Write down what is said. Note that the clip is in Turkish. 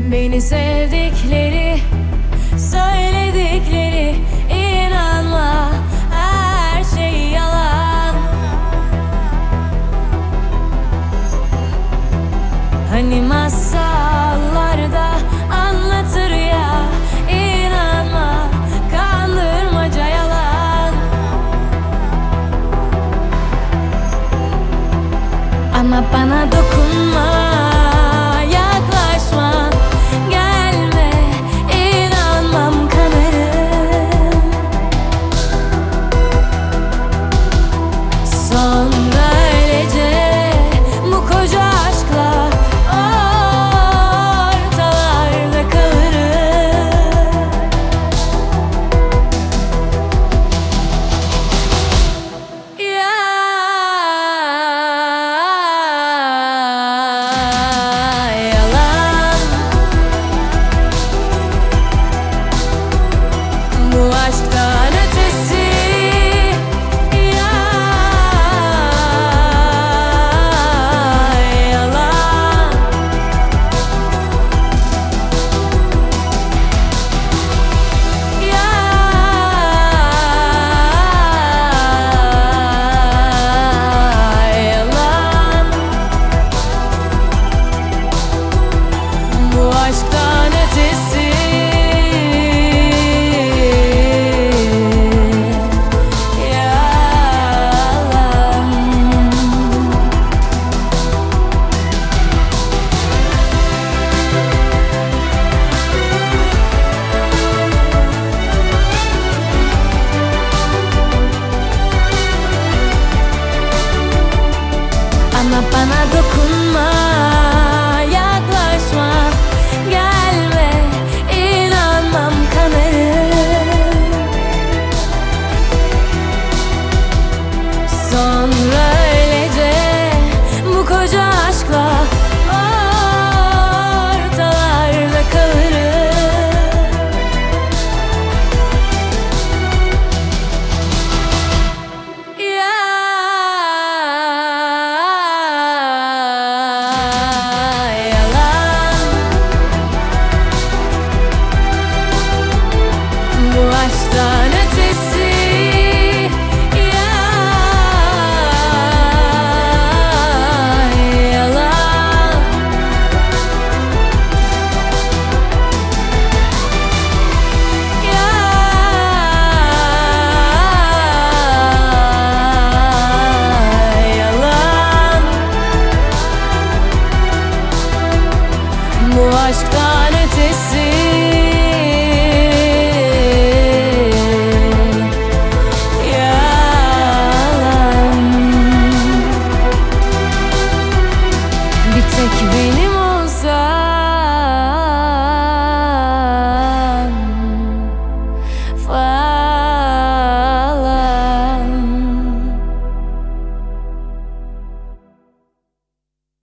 Beni sevdikleri, söyledikleri, inanma, her şey yalan. Hani masallarda anlatır ya, inanma, kandırmaca, yalan. Ama bana dokunma, yaklaşma, gelme, inanmam, kanarım. Sonra öylece bu koca aşkla ortalarda kalırım. Yalan. Bu aşktan ötesi yalan. Yalan. Bu aşktan ötesi yalan. Ama bana dokunma,